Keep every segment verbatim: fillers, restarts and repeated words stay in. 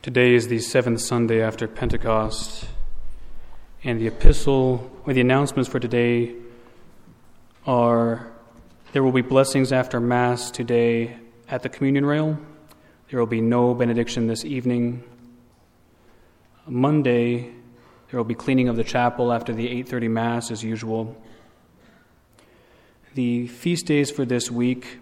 Today is the seventh Sunday after Pentecost, and the epistle, or the announcements for today are, there will be blessings after Mass today at the communion rail. There will be no benediction this evening. Monday, there will be cleaning of the chapel after the eight thirty Mass as usual. The feast days for this week,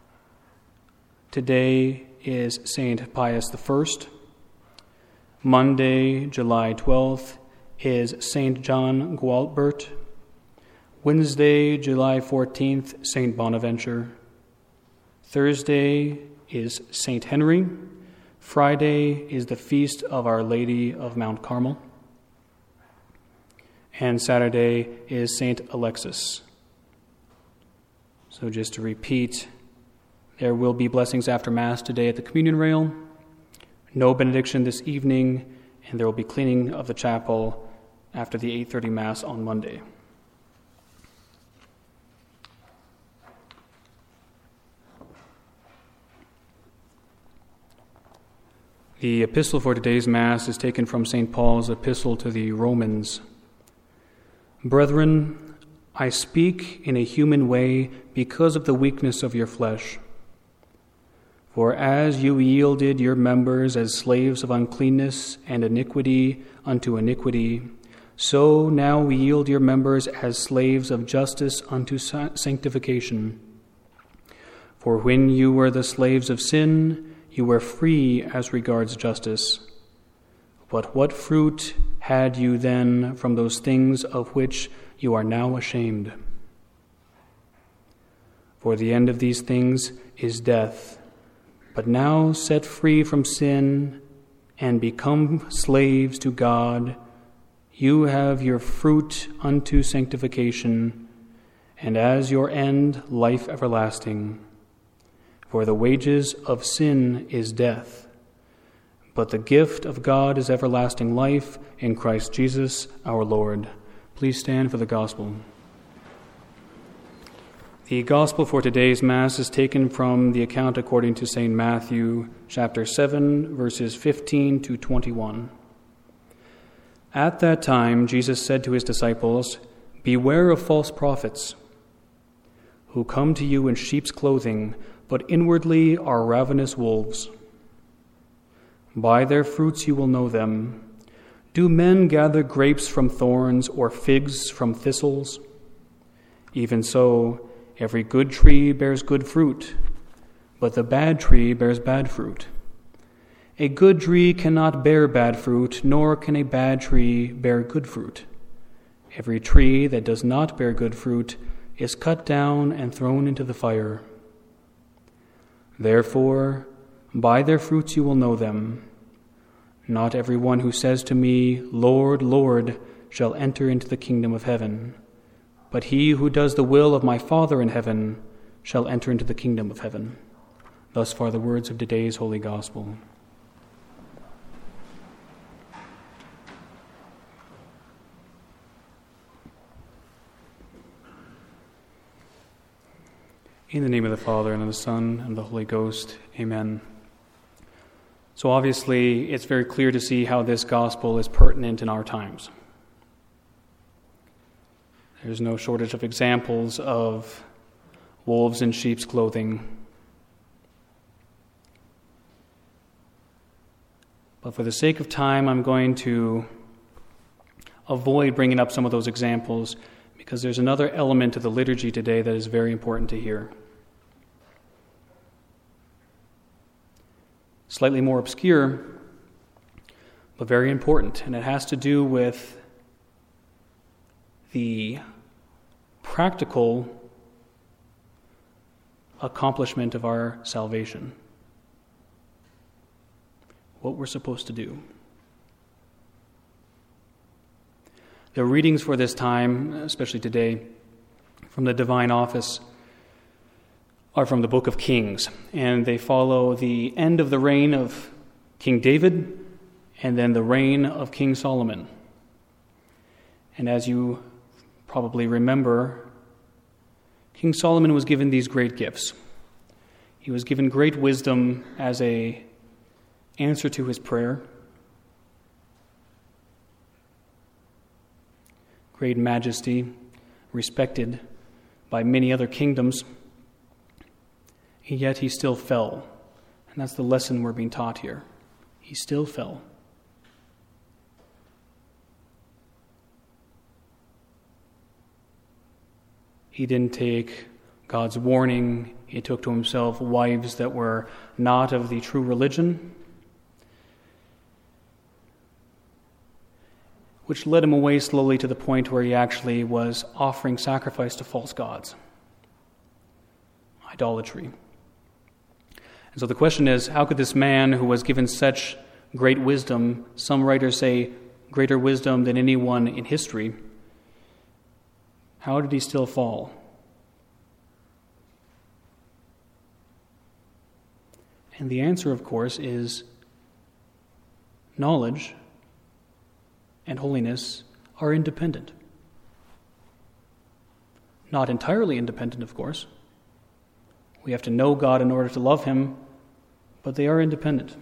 today is Saint Pius the First. Monday, July twelfth, is Saint John Gualbert. Wednesday, July fourteenth, Saint Bonaventure. Thursday is Saint Henry. Friday is the feast of Our Lady of Mount Carmel. And Saturday is Saint Alexis. So just to repeat, there will be blessings after Mass today at the communion rail. No benediction this evening, and there will be cleaning of the chapel after the eight thirty Mass on Monday. The epistle for today's Mass is taken from Saint Paul's epistle to the Romans. Brethren, I speak in a human way because of the weakness of your flesh. For as you yielded your members as slaves of uncleanness and iniquity unto iniquity, so now we yield your members as slaves of justice unto sanctification. For when you were the slaves of sin, you were free as regards justice. But what fruit had you then from those things of which you are now ashamed? For the end of these things is death. But now set free from sin and become slaves to God, you have your fruit unto sanctification, and as your end, life everlasting. For the wages of sin is death, but the gift of God is everlasting life in Christ Jesus our Lord. Please stand for the Gospel. The Gospel for today's Mass is taken from the account according to Saint Matthew, chapter seven, verses fifteen to twenty-one. At that time, Jesus said to his disciples, "Beware of false prophets, who come to you in sheep's clothing, but inwardly are ravenous wolves. By their fruits you will know them. Do men gather grapes from thorns or figs from thistles? Even so, every good tree bears good fruit, but the bad tree bears bad fruit. A good tree cannot bear bad fruit, nor can a bad tree bear good fruit. Every tree that does not bear good fruit is cut down and thrown into the fire. Therefore, by their fruits you will know them. Not everyone who says to me, 'Lord, Lord,' shall enter into the kingdom of heaven, but he who does the will of my Father in heaven shall enter into the kingdom of heaven." Thus far the words of today's Holy Gospel. In the name of the Father, and of the Son, and of the Holy Ghost, amen. So obviously, it's very clear to see how this Gospel is pertinent in our times. There's no shortage of examples of wolves in sheep's clothing. But for the sake of time, I'm going to avoid bringing up some of those examples because there's another element to the liturgy today that is very important to hear. Slightly more obscure, but very important, and it has to do with the practical accomplishment of our salvation. What we're supposed to do. The readings for this time, especially today, from the Divine Office, are from the Book of Kings, and they follow the end of the reign of King David and then the reign of King Solomon. And as you probably remember, King Solomon was given these great gifts. He was given great wisdom as a answer to his prayer. Great majesty, respected by many other kingdoms, and yet he still fell. And that's the lesson we're being taught here. He still fell. He didn't take God's warning. He took to himself wives that were not of the true religion, which led him away slowly to the point where he actually was offering sacrifice to false gods. Idolatry. And so the question is, how could this man who was given such great wisdom, some writers say greater wisdom than anyone in history, how did he still fall? And the answer, of course, is knowledge and holiness are independent. Not entirely independent, of course. We have to know God in order to love him, but they are independent.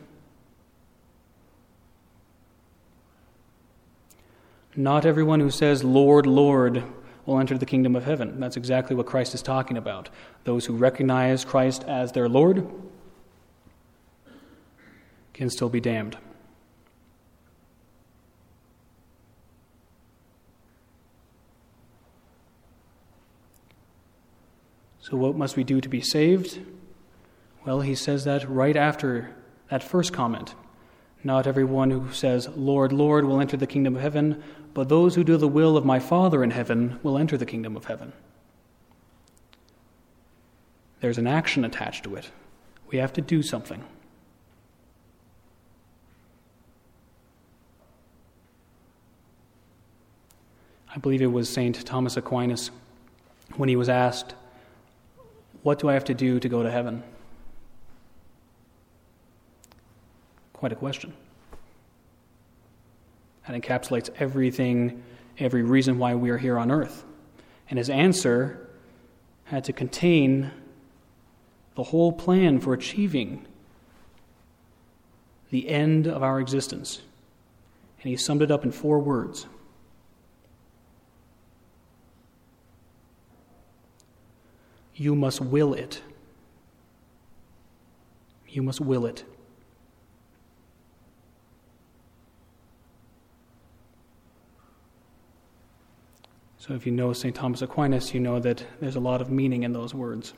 Not everyone who says, "Lord, Lord," will enter the kingdom of heaven. That's exactly what Christ is talking about. Those who recognize Christ as their Lord can still be damned. So what must we do to be saved? Well, he says that right after that first comment. Not everyone who says, "Lord, Lord," will enter the kingdom of heaven, but those who do the will of my Father in heaven will enter the kingdom of heaven. There's an action attached to it. We have to do something. I believe it was Saint Thomas Aquinas when he was asked, "What do I have to do to go to heaven?" Quite a question. That encapsulates everything, every reason why we are here on earth. And his answer had to contain the whole plan for achieving the end of our existence. And he summed it up in four words. You must will it. You must will it. So if you know Saint Thomas Aquinas, you know that there's a lot of meaning in those words.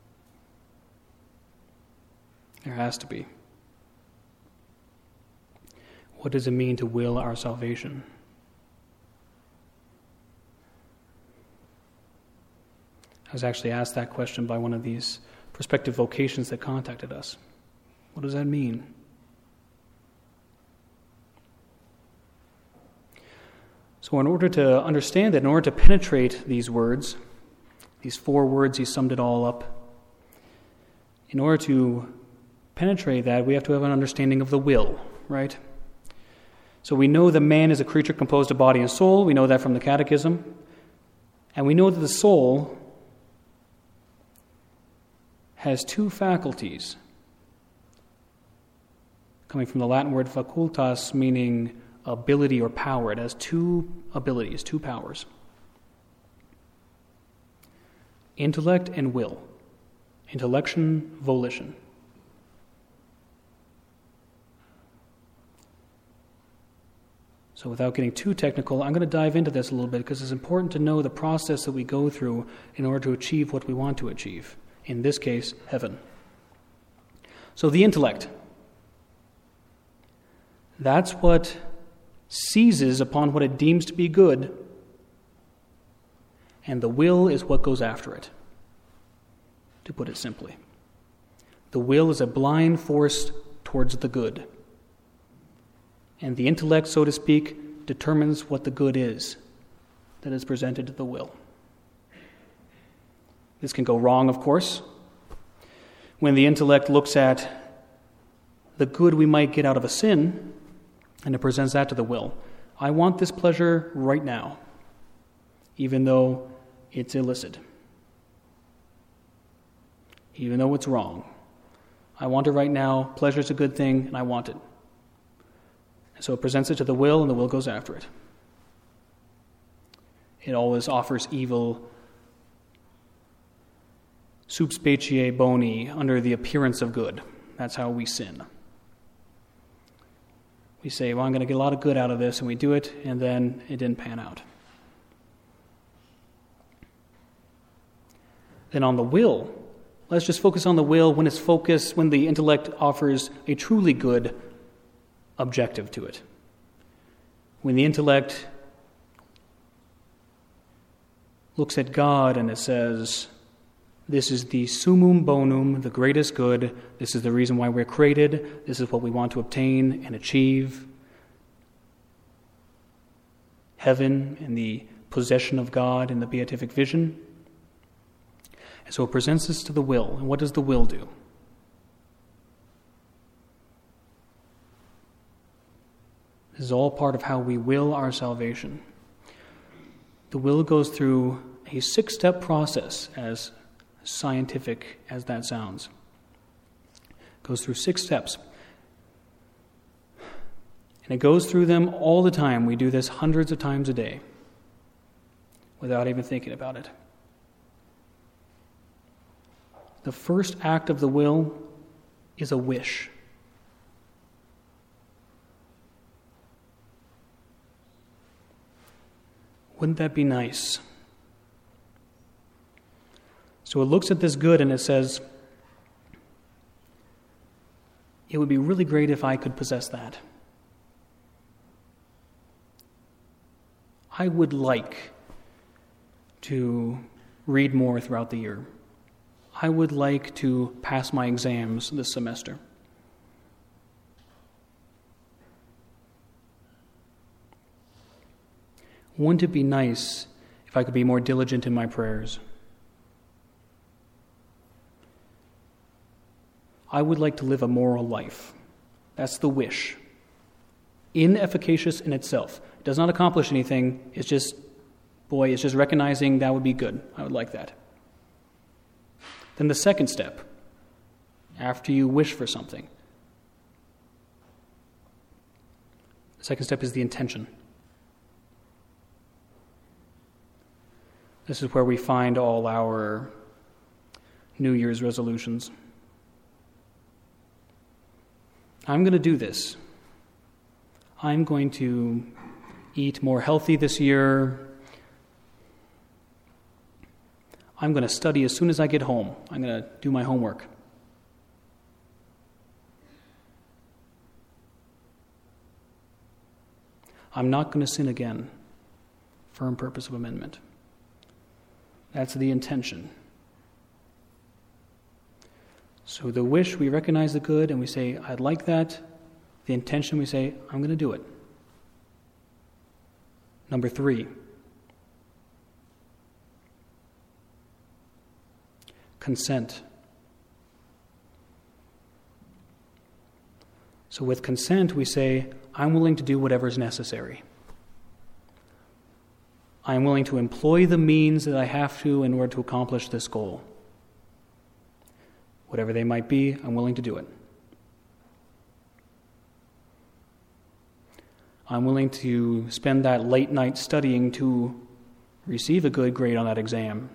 There has to be. What does it mean to will our salvation? I was actually asked that question by one of these prospective vocations that contacted us. What does that mean? So in order to understand it, in order to penetrate these words, these four words, he summed it all up. In order to penetrate that, we have to have an understanding of the will, right? So we know that man is a creature composed of body and soul. We know that from the Catechism. And we know that the soul has two faculties, coming from the Latin word facultas, meaning ability or power. It has two abilities, two powers. Intellect and will. Intellection, volition. So without getting too technical, I'm going to dive into this a little bit because it's important to know the process that we go through in order to achieve what we want to achieve. In this case, heaven. So the intellect. That's what seizes upon what it deems to be good, and the will is what goes after it, to put it simply. The will is a blind force towards the good, and the intellect, so to speak, determines what the good is that is presented to the will. This can go wrong, of course, when the intellect looks at the good we might get out of a sin, and it presents that to the will. I want this pleasure right now, even though it's illicit, even though it's wrong. I want it right now. Pleasure is a good thing, and I want it. And so it presents it to the will, and the will goes after it. It always offers evil sub specie boni, under the appearance of good. That's how we sin. We say, well, I'm going to get a lot of good out of this, and we do it, and then it didn't pan out. Then on the will, let's just focus on the will when it's focused, when the intellect offers a truly good objective to it. When the intellect looks at God and it says, this is the summum bonum, the greatest good. This is the reason why we're created. This is what we want to obtain and achieve. Heaven and the possession of God and the beatific vision. And so it presents this to the will. And what does the will do? This is all part of how we will our salvation. The will goes through a six-step process, as scientific as that sounds. It goes through six steps. And it goes through them all the time. We do this hundreds of times a day without even thinking about it. The first act of the will is a wish. Wouldn't that be nice? So it looks at this good and it says, it would be really great if I could possess that. I would like to read more throughout the year. I would like to pass my exams this semester. Wouldn't it be nice if I could be more diligent in my prayers? I would like to live a moral life. That's the wish. Inefficacious in itself. It does not accomplish anything. It's just, boy, it's just recognizing that would be good. I would like that. Then the second step, after you wish for something, the second step is the intention. This is where we find all our New Year's resolutions. I'm going to do this. I'm going to eat more healthy this year. I'm going to study as soon as I get home. I'm going to do my homework. I'm not going to sin again. Firm purpose of amendment. That's the intention. So the wish, we recognize the good and we say, I'd like that. The intention, we say, I'm going to do it. Number three, consent. So with consent, we say, I'm willing to do whatever is necessary. I'm willing to employ the means that I have to in order to accomplish this goal. Whatever they might be, I'm willing to do it. I'm willing to spend that late night studying to receive a good grade on that exam.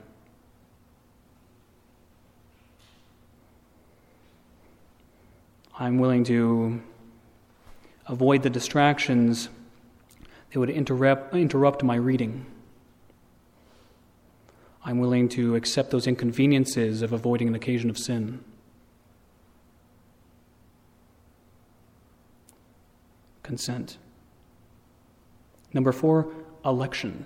I'm willing to avoid the distractions that would interrupt, interrupt my reading. I'm willing to accept those inconveniences of avoiding an occasion of sin. Consent. Number four, election.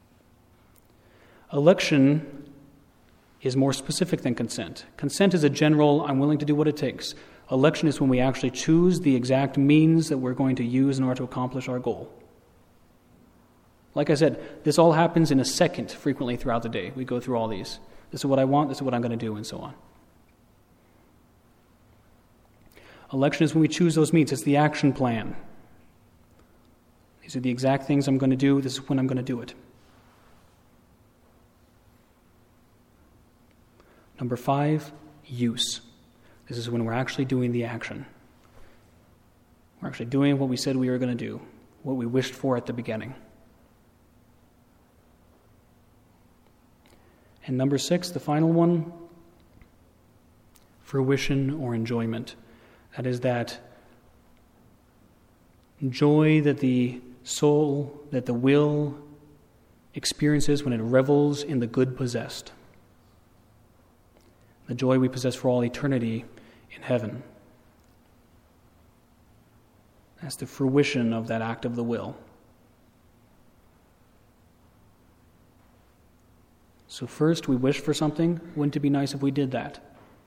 Election is more specific than consent. Consent is a general, I'm willing to do what it takes. Election is when we actually choose the exact means that we're going to use in order to accomplish our goal. Like I said, this all happens in a second frequently throughout the day. We go through all these. This is what I want, this is what I'm going to do, and so on. Election is when we choose those means. It's the action plan. These are the exact things I'm going to do. This is when I'm going to do it. Number five, use. This is when we're actually doing the action. We're actually doing what we said we were going to do, what we wished for at the beginning. And number six, the final one, fruition or enjoyment. That is that joy that the soul, that the will experiences when it revels in the good possessed. The joy we possess for all eternity in heaven. That's the fruition of that act of the will. So first, we wish for something. Wouldn't it be nice if we did that?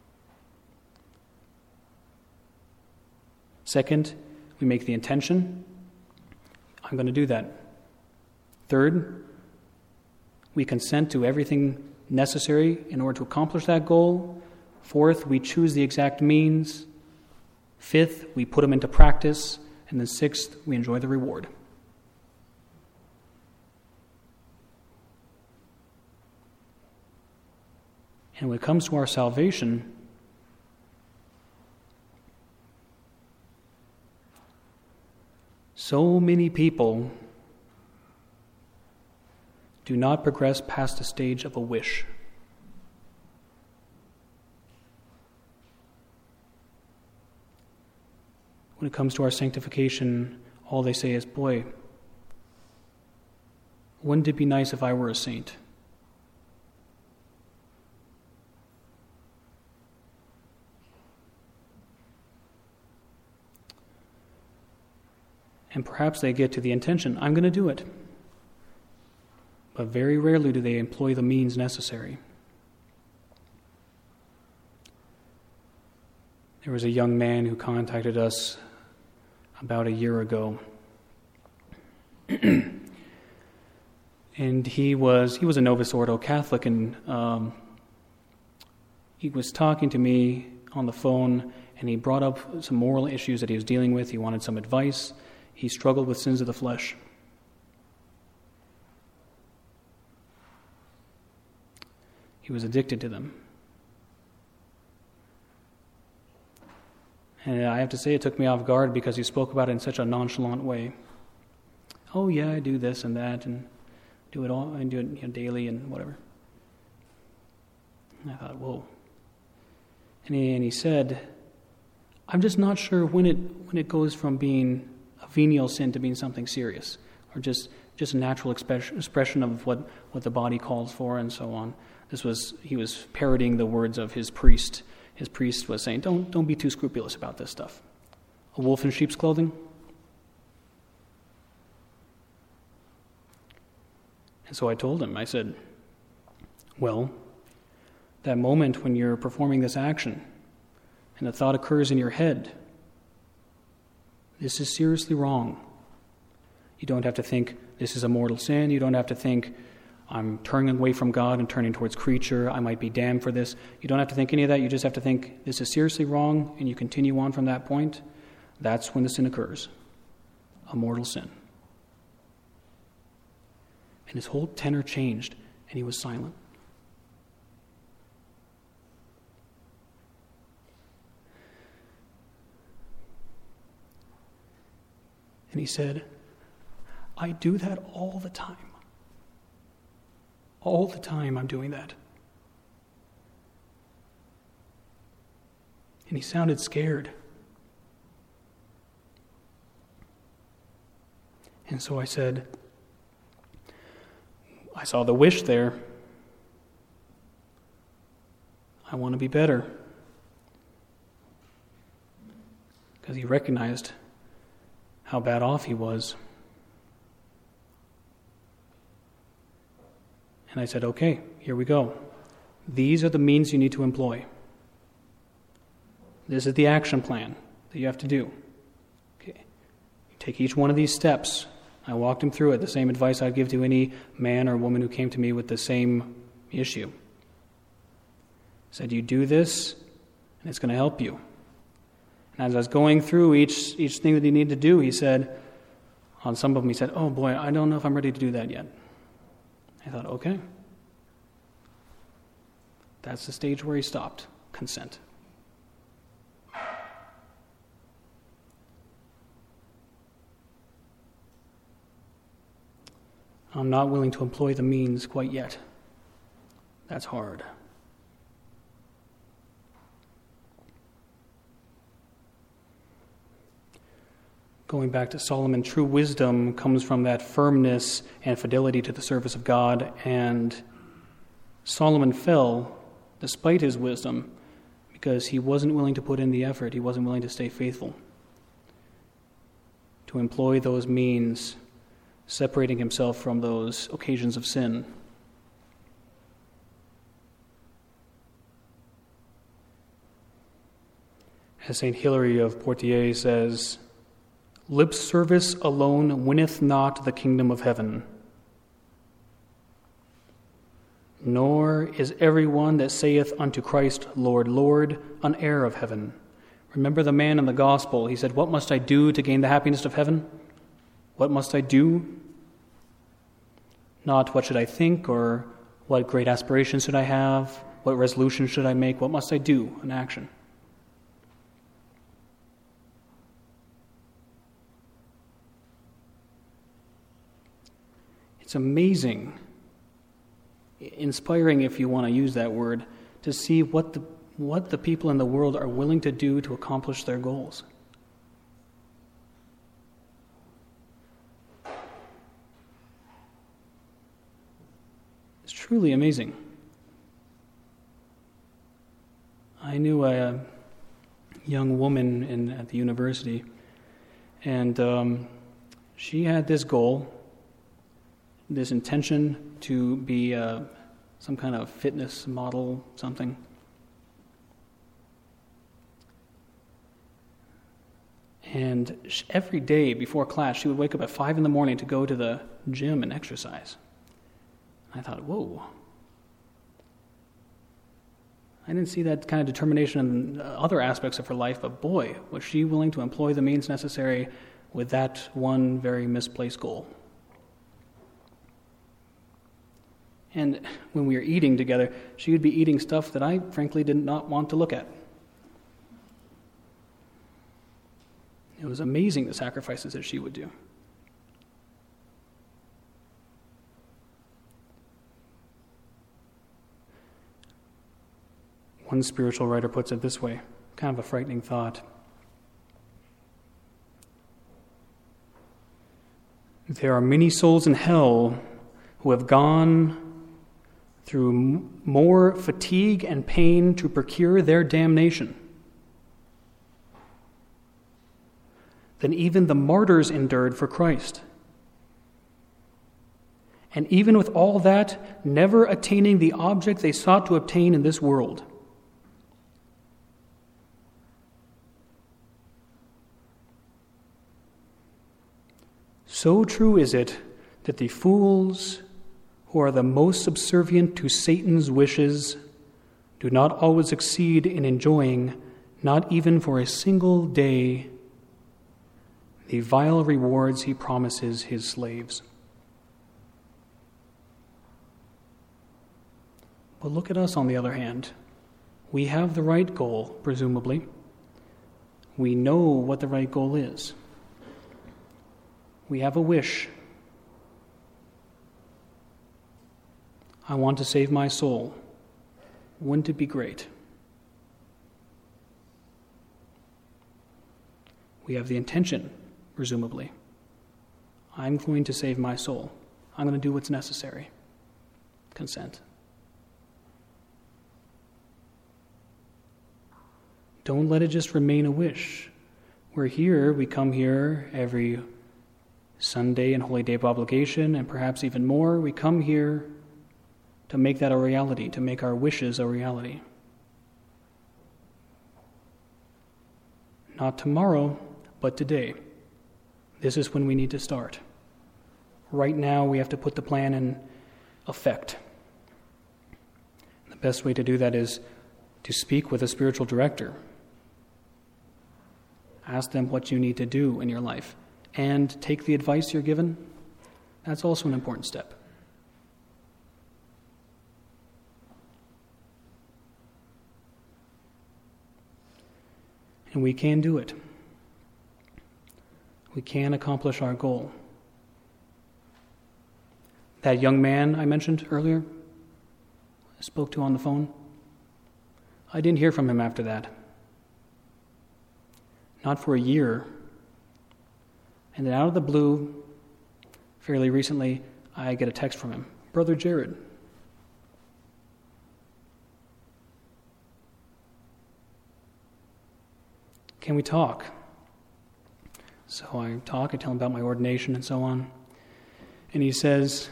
Second, we make the intention. I'm going to do that. Third, we consent to everything necessary in order to accomplish that goal. Fourth, we choose the exact means. Fifth, we put them into practice. And then sixth, we enjoy the reward. And when it comes to our salvation, so many people do not progress past the stage of a wish. When it comes to our sanctification, all they say is, boy, wouldn't it be nice if I were a saint? And perhaps they get to the intention, I'm going to do it. But very rarely do they employ the means necessary. There was a young man who contacted us about a year ago. And he was he was a Novus Ordo Catholic, and um, he was talking to me on the phone, and he brought up some moral issues that he was dealing with. He wanted some advice. He struggled with sins of the flesh. He was addicted to them. And I have to say, it took me off guard because he spoke about it in such a nonchalant way. Oh yeah, I do this and that, and do it all, and do it you know, daily and whatever. And I thought, whoa. And he, and he said, I'm just not sure when it when it goes from being a venial sin to being something serious, or just just a natural expression expression of what, what the body calls for, and so on. This was he was parodying the words of his priest. His priest was saying, "Don't don't be too scrupulous about this stuff. A wolf in sheep's clothing." And so I told him. I said, "Well, that moment when you're performing this action, and the thought occurs in your head, this is seriously wrong. You don't have to think this is a mortal sin. You don't have to think I'm turning away from God and turning towards creature. I might be damned for this. You don't have to think any of that. You just have to think this is seriously wrong, and you continue on from that point. That's when the sin occurs, a mortal sin." And his whole tenor changed, and he was silent. And he said, "I do that all the time. All the time I'm doing that." And he sounded scared. And so I said, I saw the wish there. I want to be better. Because he recognized how bad off he was. And I said, okay, here we go. These are the means you need to employ. This is the action plan that you have to do. Okay. You take each one of these steps. I walked him through it, the same advice I'd give to any man or woman who came to me with the same issue. I said, you do this, and it's going to help you. And as I was going through each each thing that he needed to do, he said, on some of them, he said, oh boy, I don't know if I'm ready to do that yet. I thought, okay. That's the stage where he stopped. Consent. I'm not willing to employ the means quite yet. That's hard. Going back to Solomon, true wisdom comes from that firmness and fidelity to the service of God, and Solomon fell despite his wisdom because he wasn't willing to put in the effort, he wasn't willing to stay faithful, to employ those means, separating himself from those occasions of sin. As Saint Hilary of Poitiers says, "Lip service alone winneth not the kingdom of heaven, nor is every one that saith unto Christ, Lord, Lord, an heir of heaven." Remember the man in the gospel. He said, "What must I do to gain the happiness of heaven? What must I do?" Not what should I think, or what great aspirations should I have, what resolution should I make, what must I do in action? It's amazing, inspiring if you want to use that word, to see what the what the people in the world are willing to do to accomplish their goals. It's truly amazing. I knew a young woman in, at the university, and um, she had this goal, this intention to be uh, some kind of fitness model, something. And she, every day before class, she would wake up at five in the morning to go to the gym and exercise. I thought, whoa. I didn't see that kind of determination in other aspects of her life, but boy, was she willing to employ the means necessary with that one very misplaced goal. And when we were eating together, she would be eating stuff that I frankly did not want to look at. It was amazing the sacrifices that she would do. One spiritual writer puts it this way, kind of a frightening thought. There are many souls in hell who have gone through m- more fatigue and pain to procure their damnation than even the martyrs endured for Christ. And even with all that, never attaining the object they sought to obtain in this world. So true is it that the fools who are the most subservient to Satan's wishes do not always succeed in enjoying, not even for a single day, the vile rewards he promises his slaves. But look at us, on the other hand. We have the right goal, presumably. We know what the right goal is. We have a wish. I want to save my soul. Wouldn't it be great? We have the intention, presumably. I'm going to save my soul. I'm going to do what's necessary. Consent. Don't let it just remain a wish. We're here, we come here every Sunday and Holy Day of Obligation, and perhaps even more. We come here to make that a reality, to make our wishes a reality. Not tomorrow, but today. This is when we need to start. Right now, we have to put the plan in effect. The best way to do that is to speak with a spiritual director. Ask them what you need to do in your life, and take the advice you're given. That's also an important step. And we can do it. We can accomplish our goal. That young man I mentioned earlier, I spoke to on the phone, I didn't hear from him after that. Not for a year. And then out of the blue, fairly recently, I get a text from him. Brother Jared. Can we talk? So I talk, I tell him about my ordination and so on. And he says,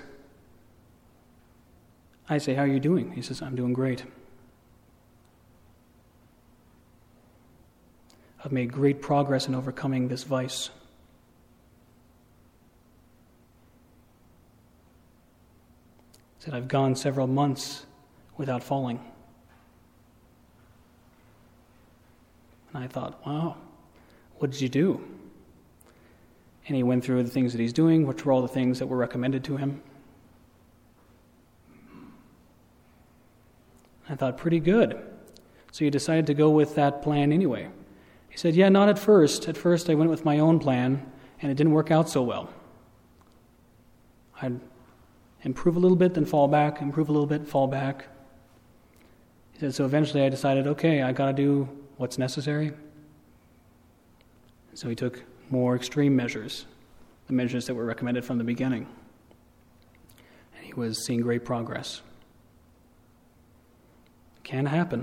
I say, how are you doing? He says, I'm doing great. I've made great progress in overcoming this vice. He said, I've gone several months without falling. And I thought, wow, what did you do? And he went through the things that he's doing, which were all the things that were recommended to him. I thought, pretty good. So you decided to go with that plan anyway. He said, yeah, not at first. At first I went with my own plan, and it didn't work out so well. I'd improve a little bit, then fall back, improve a little bit, fall back. He said, so eventually I decided, okay, I got to do what's necessary. So he took more extreme measures, the measures that were recommended from the beginning. And he was seeing great progress. It can happen.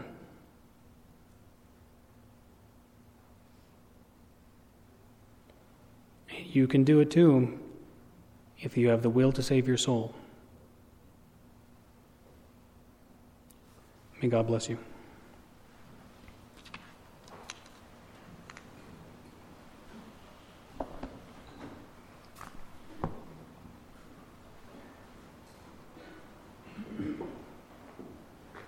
You can do it too if you have the will to save your soul. May God bless you.